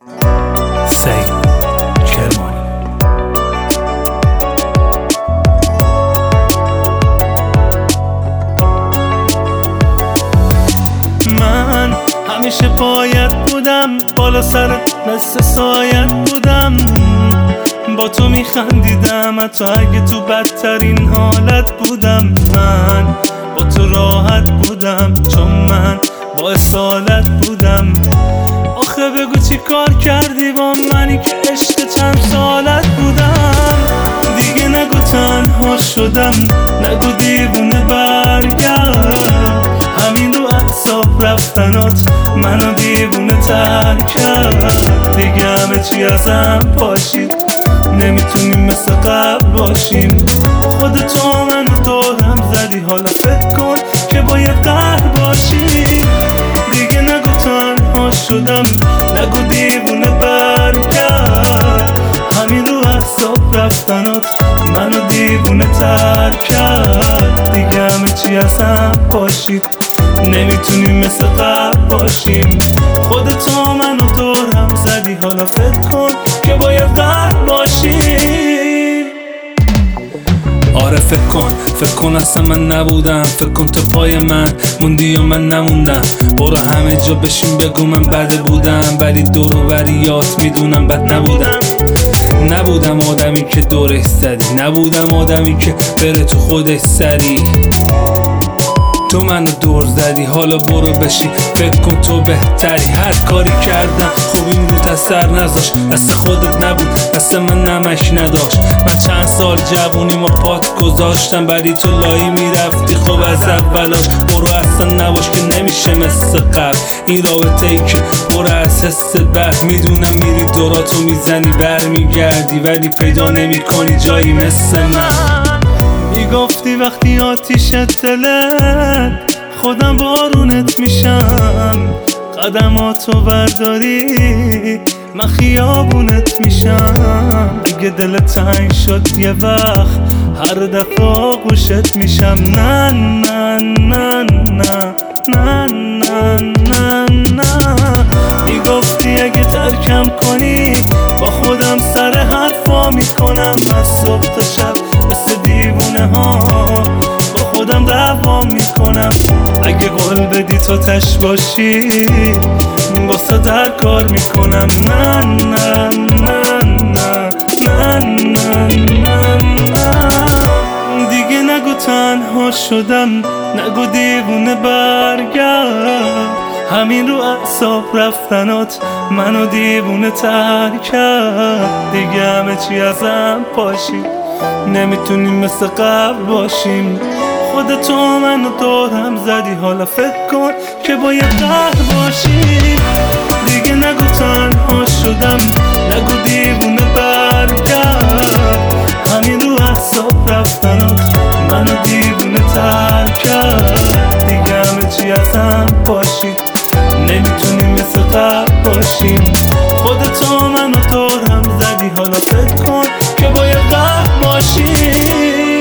سعید کرمانی. من همیشه باید بودم، بالا سرت مثل سایت بودم، با تو میخندیدم حتی اگه تو بدترین حالت بودم. من با تو راحت بودم چون من با اصالت بودم. آخه بگو چی کار کردی با منی که عشق چند سالت بودم. دیگه نگو تنها شدم، نگو دیوونه برگرد. همین رو اعصاب رفتنات منو دیوونه تر کرد. دیگه همه چی ازم پاشید، نمیتونیم مثل قبل باشیم. خودتو منو دورم زدی، حالا فکر کن که باید قهر باشیم. دیگه نگو تنها شدم، نگو دیوونه برگرد. همین رو احساب رفتنات منو دیوونه تر کرد. دیگه همه چی ازم پاشید، نمیتونیم مثل قبل باشیم. خودتو منو دورم زدی، حالا فکر کن که باید قهر باشیم. آره فکر کن اصلا من نبودم. فکر کن تو پای من موندی یا من نموندم. برو همه جا بشین بگو من بده بودم، ولی دور و بریات میدونم بد نبودم آدمی که دورش زدی، نبودم آدمی که بره تو خودش سری. تو منو دور زدی، حالا برو بشین فکر کن تو بهتری. هر کاری کردم خوب این روت اثر نذاشت، دست خودت نبود دست من نمک نداشت. من چند سال جوونی ما پات گذاشتم، ولی تو لایی میرفتی خب از اولاش. برو اصلا نباش که نمیشه مثل قبل این رابطه ای که برو از حس بد. میدونم میری دوراتو میزنی برمیگردی، ولی پیدا نمی کنی جایی مثل من. میگفتی وقتی آتیشت دلت خودم بارونت میشم. قدماتو برداری من خیابونت میشم. دیگه دلت تنگ شد یه وقت هر دفعه آغوشت میشم. نه نه نه نه نه نه نه نه. میگفتی اگه ترکم کنی با خودم سر حرفا میکنم. از صبح تا شب مثل دیوونه ها با خودم دعوا میکنم. اگه قول بدی تو تش باشی واسه در کار میکنم. نه نه نه نه نه نه نه نه. دیگه نگو تنها شدم، نگو دیوونه برگرد. همین رو اعصاب رفتنات منو دیوونه تر کرد. دیگه همه چی ازم پاشید، نمیتونیم مثل قبل باشیم. خودتو منو دورم زدی، حالا فکر کن که باید قهر باشیم. دیگه نگو تنها شدم، نگو دیوونه برگرد. همین رو احساب رفتنات منو دیوونه تر کرد. دیگه همه چی ازم پاشید، نمیتونیم مثل قبل باشیم. خودتو منو دورم زدی، حالا فکر کن که باید قهر باشیم.